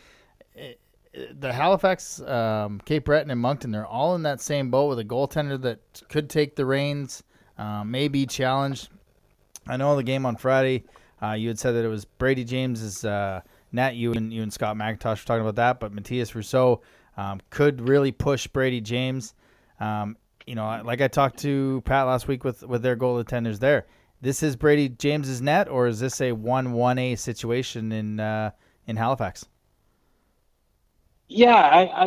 The Halifax, Cape Breton, and Moncton, they're all in that same boat with a goaltender that could take the reins, may be challenged. I know the game on Friday, you had said that it was Brady James's net. You and Scott McIntosh were talking about that, but Matthias Rousseau could really push Brady James. Like I talked to Pat last week with their goaltenders there. This is Brady James's net, or is this a 1-1A situation in Halifax? Yeah,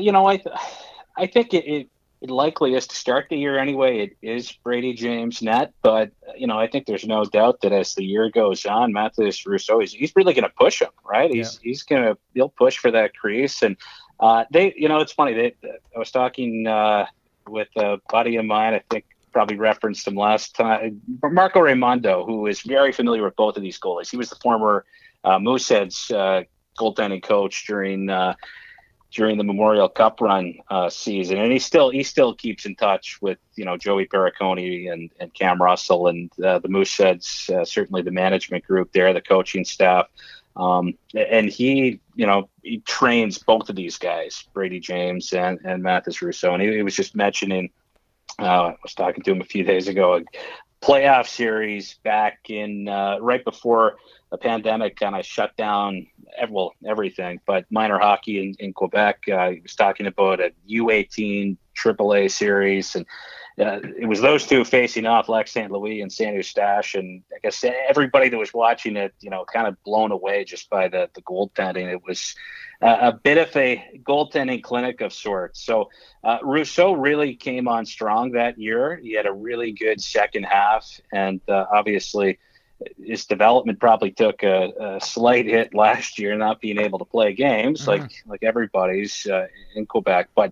I think it likely is to start the year anyway. It is Brady James' net, but I think there's no doubt that as the year goes on, Matthias Rousseau he's really going to push him, right? He'll push for that crease, and it's funny. I was talking with a buddy of mine. I think probably referenced him last time, Marco Raimondo, who is very familiar with both of these goalies. He was the former Mooseheads goaltending coach during the Memorial Cup run season, and he still keeps in touch with Joey Perricone and Cam Russell and the Mooseheads, certainly the management group there, the coaching staff, and he trains both of these guys, Brady James and Matthias Rousseau, and he was just mentioning. I was talking to him a few days ago, a playoff series back in right before the pandemic kind of shut down everything, but minor hockey in Quebec. He was talking about a U18 AAA series, and it was those two facing off, Lac St. Louis and Saint Eustache, and I guess everybody that was watching it, kind of blown away just by the goaltending. It was a bit of a goaltending clinic of sorts. So Rousseau really came on strong that year. He had a really good second half, and obviously his development probably took a slight hit last year, not being able to play games like everybody's in Quebec. But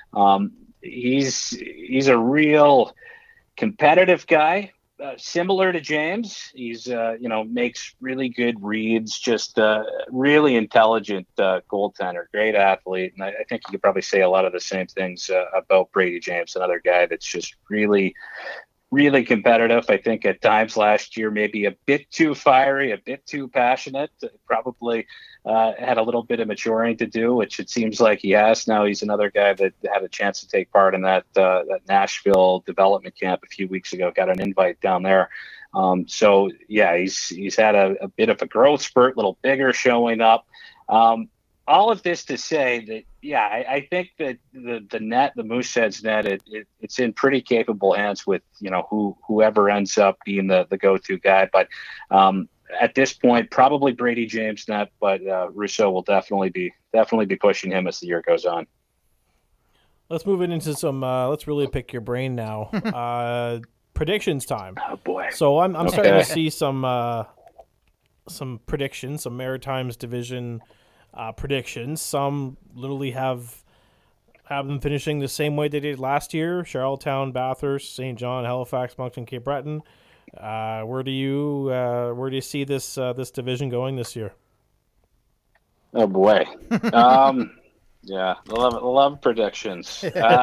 he's a real competitive guy, similar to James. He's makes really good reads, just really intelligent goaltender, great athlete, and I think you could probably say a lot of the same things about Brady James, another guy that's just really competitive. I think at times last year maybe a bit too fiery, a bit too passionate, probably had a little bit of maturing to do, which it seems like he has now. He's another guy that had a chance to take part in that Nashville development camp a few weeks ago, got an invite down there. So yeah, he's had a bit of a growth spurt, a little bigger showing up. All of this to say that, yeah, I think that the net, the Mooseheads net, it's in pretty capable hands with, whoever ends up being the go-to guy. But at this point, probably Brady James net, but Rousseau will definitely be pushing him as the year goes on. Let's move it into some. Let's really pick your brain now. Predictions time. Oh boy! So I'm starting to see some predictions, some Maritimes division predictions. Some literally have them finishing the same way they did last year: Charlottetown, Bathurst, St. John, Halifax, Moncton, Cape Breton. Where do you see this division going this year? Oh boy! Yeah, love predictions.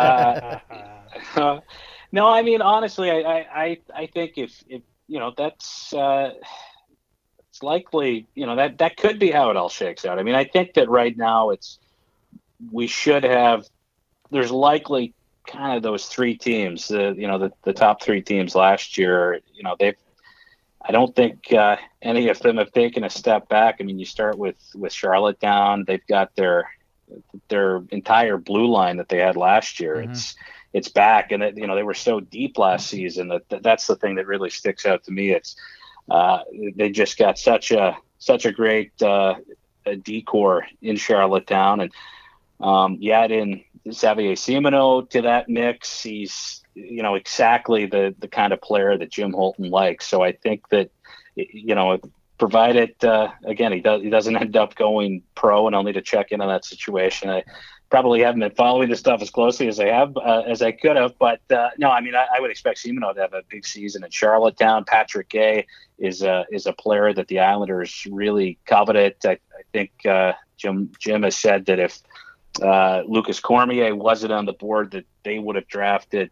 No, I mean honestly, I think if that's it's likely, that could be how it all shakes out. I mean, I think that right now there's likely kind of those three teams, the top three teams last year, I don't think any of them have taken a step back. I mean, you start with Charlottetown. They've got their entire blue line that they had last year. Mm-hmm. It's back, and they were so deep last season that's the thing that really sticks out to me. It's they just got such a great decor in Charlottetown, and you add in Xavier Simoneau to that mix. He's exactly the kind of player that Jim Holton likes. So I think that provided again he doesn't end up going pro, and I'll need to check in on that situation. I probably haven't been following this stuff as closely as I could have, but no, I mean I would expect Simoneau to have a big season in Charlottetown. Patrick Gay is a player that the Islanders really coveted. I think Jim has said that if Lucas Cormier wasn't on the board that they would have drafted.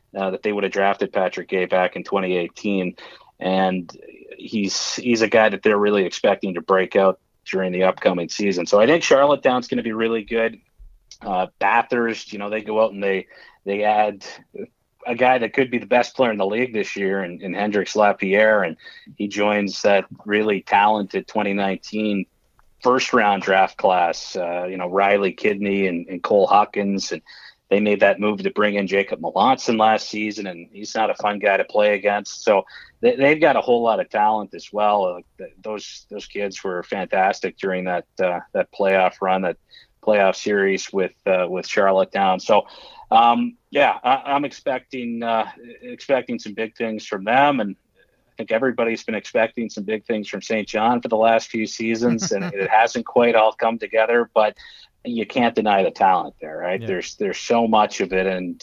Patrick Gay back in 2018, and he's a guy that they're really expecting to break out during the upcoming season. So I think Charlottetown's going to be really good. Bathurst, they go out and they add a guy that could be the best player in the league this year in Hendrix Lapierre, and he joins that really talented 2019 first-round draft class. Riley Kidney and Cole Hawkins, and they made that move to bring in Jacob Melanson last season, and he's not a fun guy to play against. So they've got a whole lot of talent as well. Those kids were fantastic during that playoff run, that playoff series with Charlottetown. So I'm expecting some big things from them, and I think everybody's been expecting some big things from St. John for the last few seasons, and it hasn't quite all come together, but you can't deny the talent there, right? Yeah. There's so much of it, and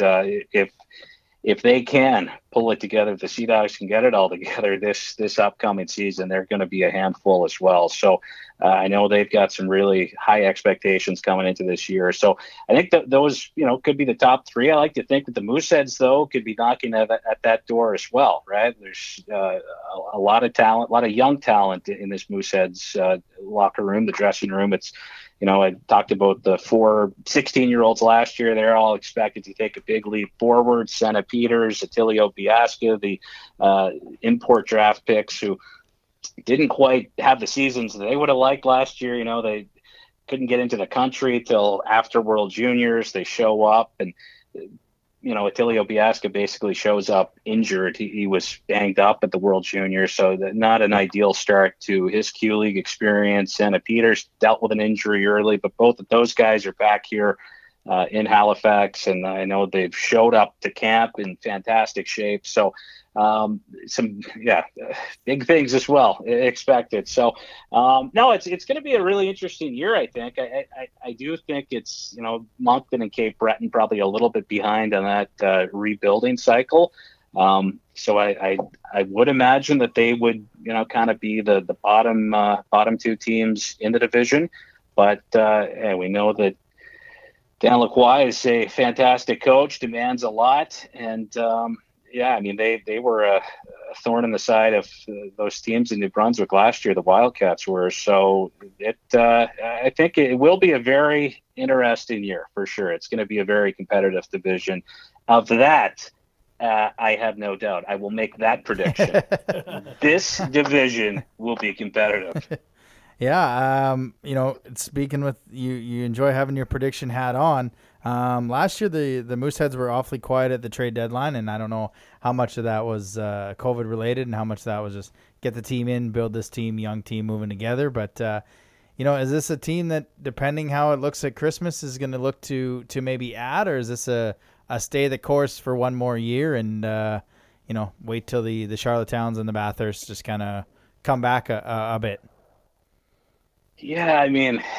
if they can pull it together, if the Sea Dogs can get it all together this upcoming season, they're going to be a handful as well. So I know they've got some really high expectations coming into this year. So I think that those, could be the top three. I like to think that the Mooseheads, though, could be knocking at that door as well, right? There's a lot of talent, a lot of young talent in this Mooseheads locker room, the dressing room. It's, I talked about the 4 16-year-olds last year. They're all expected to take a big leap forward. Senna Peters, Attilio Biasca, the import draft picks who didn't quite have the seasons they would have liked last year. They couldn't get into the country till after World Juniors. They show up, and Attilio Biasca basically shows up injured. He was banged up at the World Juniors, so not an ideal start to his Q League experience. Senna Peters dealt with an injury early, but both of those guys are back here in Halifax, and I know they've showed up to camp in fantastic shape. So big things as well expected. So no, it's going to be a really interesting year. I think I do think it's Moncton and Cape Breton probably a little bit behind on that rebuilding cycle. So I would imagine that they would kind of be the bottom two teams in the division, but we know that Dan Lacroix is a fantastic coach, demands a lot, and they were a thorn in the side of those teams in New Brunswick last year. The Wildcats were. So I think it will be a very interesting year for sure. It's going to be a very competitive division. Of that, I have no doubt. I will make that prediction. This division will be competitive. Yeah, speaking with you enjoy having your prediction hat on. Last year, the Mooseheads were awfully quiet at the trade deadline, and I don't know how much of that was COVID related and how much of that was just get the team in, build this team, young team moving together. But, is this a team that, depending how it looks at Christmas, is going to look to maybe add, or is this a stay the course for one more year and, wait till the Charlottetowns and the Bathurst just kind of come back a bit? Yeah,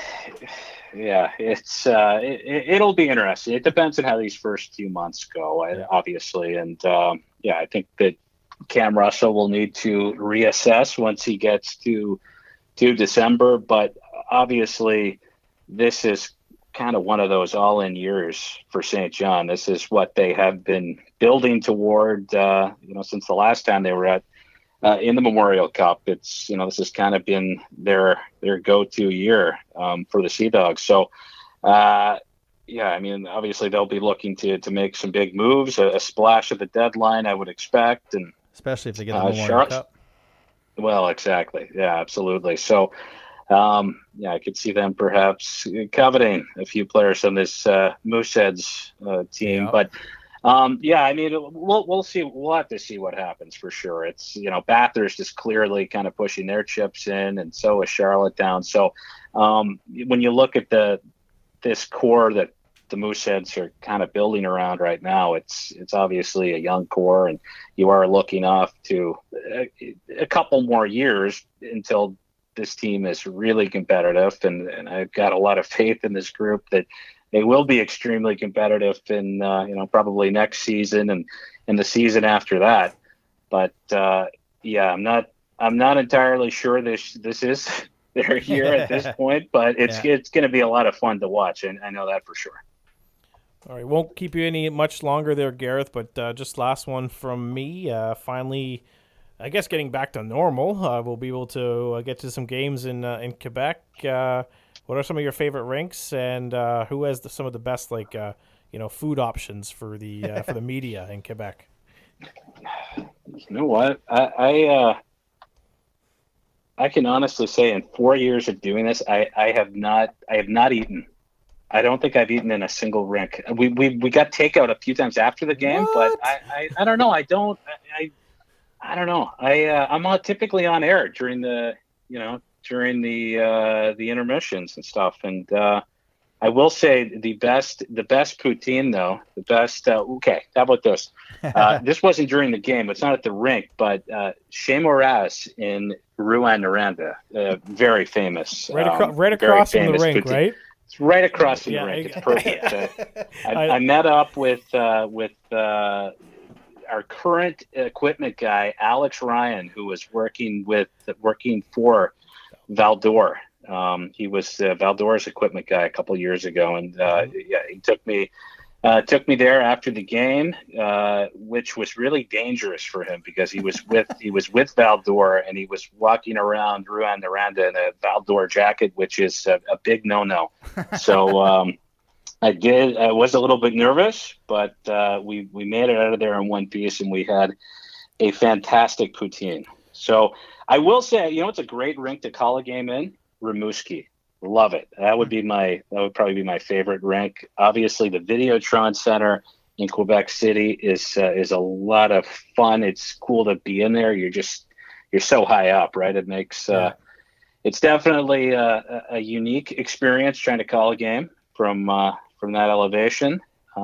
it's it'll be interesting. It depends on how these first few months go, obviously, and I think that Cam Russell will need to reassess once he gets to December. But obviously, this is kind of one of those all-in years for St. John. This is what they have been building toward, since the last time they were at. In the Memorial Cup, it's this has kind of been their go-to year for the Sea Dogs. So, obviously they'll be looking to make some big moves, a splash at the deadline, I would expect, and especially if they get the Memorial Cup. Well, exactly, yeah, absolutely. So, I could see them perhaps coveting a few players on this Mooseheads team, but. We'll see. We'll have to see what happens for sure. It's, Bathurst is clearly kind of pushing their chips in, and so is Charlottetown. So when you look at this core that the Mooseheads are kind of building around right now, it's obviously a young core, and you are looking off to a couple more years until this team is really competitive. And I've got a lot of faith in this group that they will be extremely competitive in, probably next season and the season after that. But I'm not entirely sure this is they're here at this point, but it's going to be a lot of fun to watch, and I know that for sure. All right, won't keep you any much longer there, Gareth, but just last one from me. Finally, I guess getting back to normal, we'll be able to get to some games in Quebec. What are some of your favorite rinks, and who has some of the best food options for the media in Quebec? You know what? I can honestly say in 4 years of doing this, I have not eaten. I don't think I've eaten in a single rink. We got takeout a few times after the game, but I don't know. I don't know. I'm typically on air during the intermissions and stuff. And I will say the best poutine though, okay, how about this? This wasn't during the game. It's not at the rink, but Chez Moraz in Rouyn-Noranda, very famous. Right across from the rink, poutine. Right? It's right across from the rink. It's perfect. I met up with our current equipment guy, Alex Ryan, who was working for Val-d'Or. He was Val-d'Or's equipment guy a couple years ago, and he took me there after the game, which was really dangerous for him because he was with Val-d'Or, and he was walking around Rouyn-Noranda in a Val-d'Or jacket, which is a big no-no. So I was a little bit nervous, but we made it out of there in one piece, and we had a fantastic poutine. So I will say, it's a great rink to call a game in. Rimouski. Love it. That would probably be my favorite rink. Obviously, the Videotron Center in Quebec City is a lot of fun. It's cool to be in there. You're so high up, right? It makes it's definitely a unique experience trying to call a game from that elevation.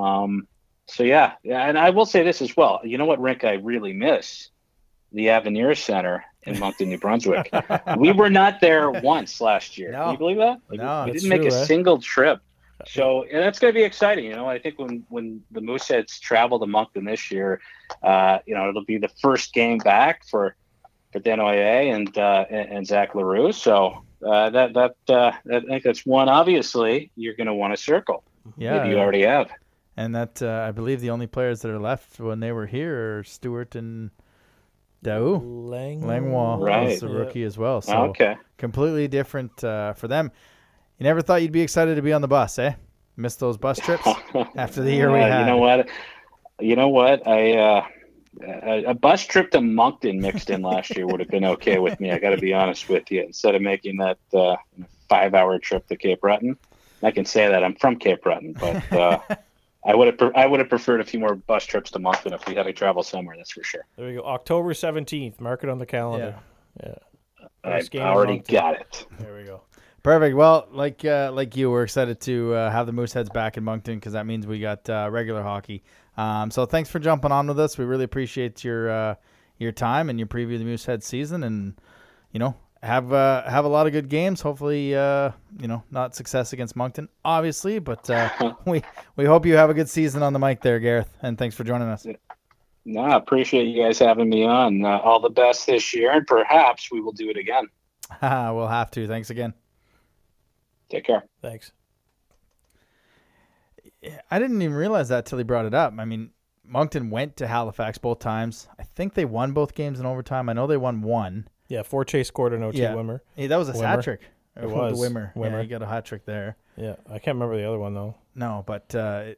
So yeah, and I will say this as well. You know what rink I really miss? The Avenir Center in Moncton, New Brunswick. We were not there once last year. No. Can you believe that? No, we didn't make a single trip. So, and that's going to be exciting. I think when the Mooseheads travel to Moncton this year, it'll be the first game back for Desnoyers and Zach Leroux. So I think that's one. Obviously, you're going to want to circle. Yeah, maybe you already have. And that I believe the only players that are left when they were here are Stewart and Daou. Langlois was the rookie as well. So completely different for them. You never thought you'd be excited to be on the bus, eh? Missed those bus trips after the year we had. You know what? A bus trip to Moncton mixed in last year would have been okay with me. I got to be honest with you. Instead of making that 5-hour trip to Cape Breton, I can say that I'm from Cape Breton, but I would have preferred a few more bus trips to Moncton if we had to travel somewhere. That's for sure. There we go. October 17th. Mark it on the calendar. Yeah. I already got it. There we go. Perfect. Well, like you, we're excited to have the Mooseheads back in Moncton because that means we got regular hockey. So thanks for jumping on with us. We really appreciate your time and your preview of the Mooseheads season, and have a lot of good games. Hopefully, not success against Moncton, obviously, but we hope you have a good season on the mic there, Gareth. And thanks for joining us. No, I appreciate you guys having me on. All the best this year, and perhaps we will do it again. We'll have to. Thanks again. Take care. Thanks. I didn't even realize that till he brought it up. I mean, Moncton went to Halifax both times. I think they won both games in overtime. I know they won one. Yeah, Forche scored an OT Wimmer. Hey, that was a hat trick. It was. Wimmer. Yeah, he got a hat trick there. Yeah, I can't remember the other one, though. No, but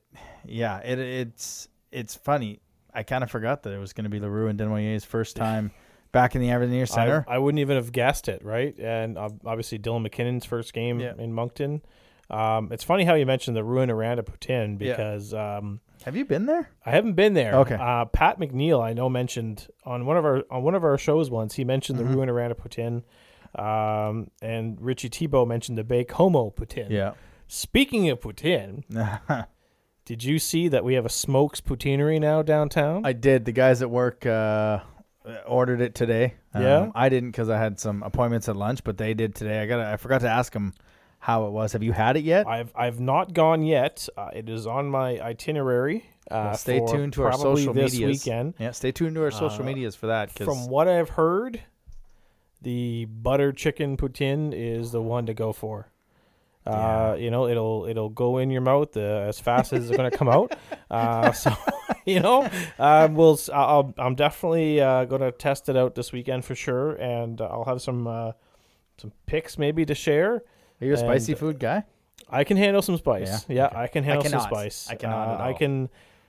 it's funny. I kind of forgot that it was going to be Leroux and Desnoyers' first time back in the Avenir Center. I wouldn't even have guessed it, right? And obviously Dylan McKinnon's first game in Moncton. It's funny how you mentioned the Rouyn-Noranda poutine because have you been there? I haven't been there. Okay. Pat McNeil, I know, mentioned on one of our shows once. He mentioned the Rouyn-Noranda poutine, and Richie Thibault mentioned the Baie-Comeau poutine. Yeah. Speaking of poutine, did you see that we have a Smokes Poutinery now downtown? I did. The guys at work ordered it today. I didn't because I had some appointments at lunch, but they did today. I forgot to ask them how it was. Have you had it yet? I've not gone yet. It is on my itinerary. Stay tuned to our social this medias weekend. Yeah, stay tuned to our social medias for that. From what I've heard, the butter chicken poutine is the one to go for. You know, it'll go in your mouth as fast as it's going to come out. So, you know, I'm definitely going to test it out this weekend for sure, and I'll have some picks maybe to share. Are you a spicy food guy? I can handle some spice. Yeah, okay. I can handle some spice. I cannot at all. I can.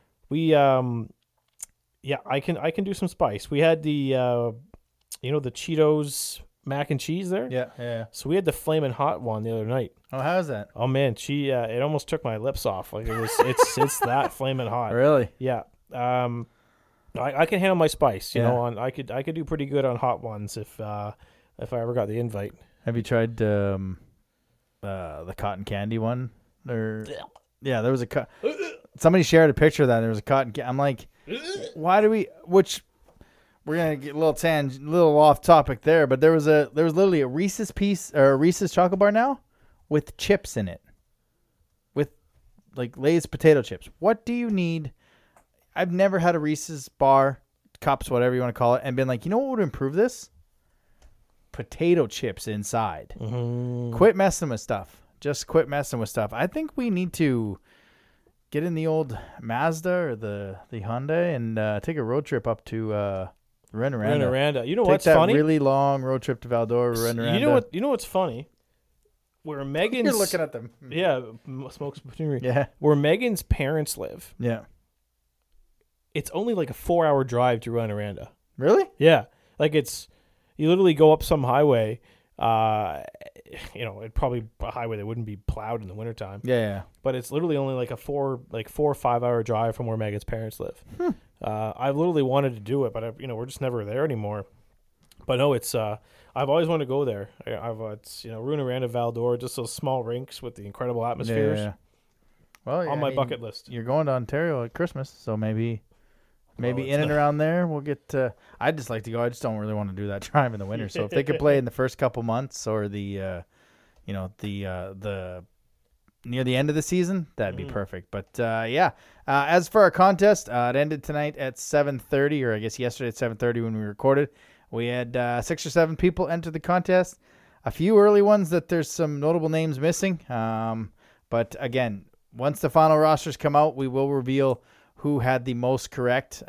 I can do some spice. We had the the Cheetos mac and cheese there. Yeah. So we had the flaming hot one the other night. Oh, how's that? Oh man, it almost took my lips off. Like it's that flaming hot. Really? Yeah. I can handle my spice. You Yeah. know, I could do pretty good on hot ones if I ever got the invite. Have you tried the cotton candy one? Or yeah, there was somebody shared a picture of that. There was a cotton candy. I'm like, why do we? Which we're gonna get a little off topic there, but there was literally a Reese's piece or a Reese's chocolate bar now with chips in it, with like Lay's potato chips. What do you need? I've never had a Reese's bar, cups, whatever you want to call it, and been like, you know what would improve this? Potato chips inside. Mm-hmm. Quit messing with stuff. Just quit messing with stuff. I think we need to get in the old Mazda or the Hyundai and take a road trip up to Rouyn-Noranda. You know Take what's that funny? really long road trip to Val-d'Or, Rouyn-Noranda. You know what's funny? Where Megan's You're looking at them. Yeah, Smokes Machinery. Yeah. Where Megan's parents live, Yeah. it's only like a 4-hour drive to Rouyn-Noranda. Really? Yeah, like you literally go up some highway. It'd probably a highway that wouldn't be plowed in the wintertime. Yeah. But it's literally only like a 4 or 5 hour drive from where Megan's parents live. I've literally wanted to do it, but we're just never there anymore. But no, it's I've always wanted to go there. It's Rouyn-Noranda, Val-d'Or, just those small rinks with the incredible atmospheres. Yeah. Well, On my bucket list. You're going to Ontario at Christmas, so maybe Well, in and around there we'll get. I'd just like to go. I just don't really want to do that drive in the winter. So if they could play in the first couple months or the near the end of the season, that'd be perfect. But as for our contest, it ended tonight at 7:30, or I guess yesterday at 7:30 when we recorded. We had 6 or 7 people enter the contest. A few early ones that there's some notable names missing. But again, once the final rosters come out, we will reveal who had the most correct.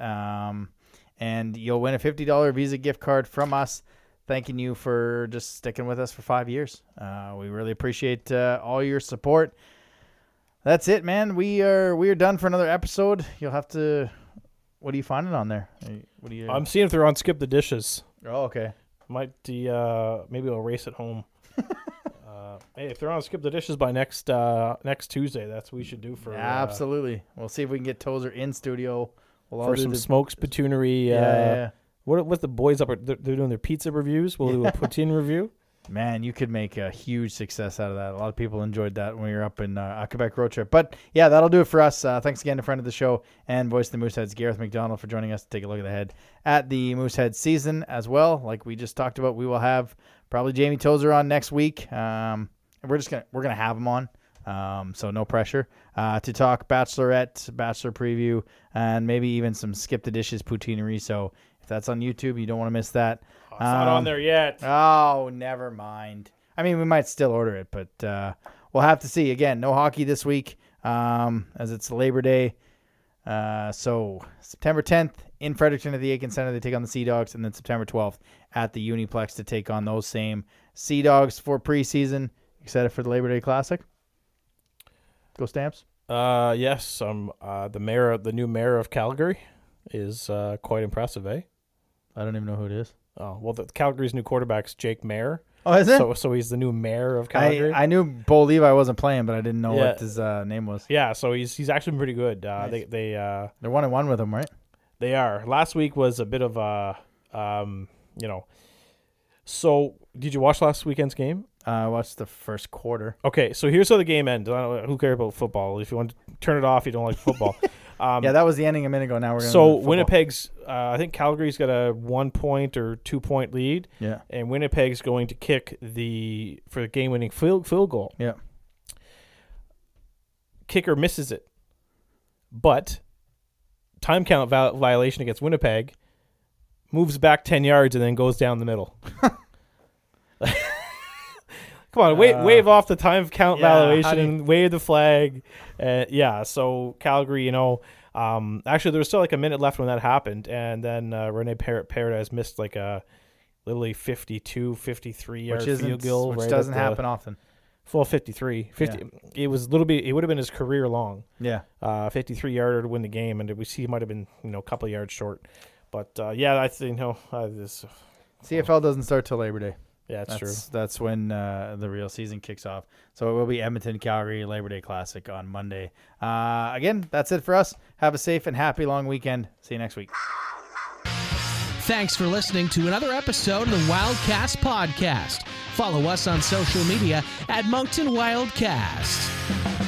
And you'll win a $50 Visa gift card from us. Thanking you for just sticking with us for 5 years. We really appreciate all your support. That's it, man. We are done for another episode. You'll have to. What are you finding on there? What do you? I'm seeing if they're on Skip the Dishes. Oh, okay. Might maybe I'll race it home. Hey, if they're on Skip the Dishes by next Tuesday, that's what we should do for. Absolutely. We'll see if we can get Tozer in studio. We'll for some Smokes Patoonery. Yeah. What the boys up? They're doing their pizza reviews. We'll do a poutine review. Man, you could make a huge success out of that. A lot of people enjoyed that when we were up in a Quebec road trip. But yeah, that'll do it for us. Thanks again to friend of the show and voice of the Mooseheads, Gareth McDonald, for joining us to take a look ahead at the Moosehead season as well. Like we just talked about, we will have probably Jamie Tozer on next week. We're gonna have him on. So no pressure to talk Bachelorette, Bachelor preview, and maybe even some Skip the Dishes poutineery. So if that's on YouTube, you don't want to miss that. Oh, it's not on there yet. Oh, never mind. I mean, we might still order it, but we'll have to see. Again, no hockey this week as it's Labor Day. So September 10th in Fredericton at the Aiken Center, they take on the Sea Dogs, and then September 12th at the Uniplex to take on those same Sea Dogs for preseason. Excited for the Labor Day Classic? Go Stamps. Yes. The new mayor of Calgary is quite impressive, eh? I don't even know who it is. Oh well, Calgary's new quarterback's Jake Mayer. Oh, is it? So he's the new mayor of Calgary. I knew Bo Levi wasn't playing, but I didn't know what his name was. Yeah, so he's actually been pretty good. Nice. They're 1-1 with him, right? They are. Last week was a bit of So did you watch last weekend's game? I watched the first quarter. Okay, so here's how the game ended. I don't know, who cares about football? If you want to turn it off, you don't like football. Yeah, that was the ending a minute ago. Now we're going to So Winnipeg's, I think Calgary's got a 1 point or 2 point lead. Yeah. And Winnipeg's going to kick for the game-winning field goal. Yeah. Kicker misses it. But time count violation against Winnipeg, moves back 10 yards and then goes down the middle. Come on, wave off the time count yeah, valuation and wave the flag. So Calgary, actually there was still like a minute left when that happened, and then Rene Paredes missed like a literally 52, 53 yard field goal, which right doesn't happen often. Full 53. 50. Yeah. It was a little bit. It would have been his career long. Yeah. 53 yarder to win the game, and we see he might have been a couple of yards short. But I think this. CFL doesn't start till Labor Day. Yeah, that's true. That's when the real season kicks off. So it will be Edmonton, Calgary, Labor Day Classic on Monday. Again, that's it for us. Have a safe and happy long weekend. See you next week. Thanks for listening to another episode of the Wildcast Podcast. Follow us on social media at Moncton Wildcast.